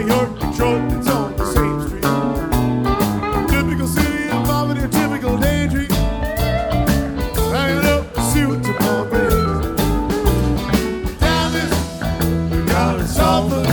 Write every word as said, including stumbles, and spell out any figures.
New York, Detroit, it's on the same street. Typical city involving a typical daydream. Hanging up suits upon things. Down this, down in Suffolk.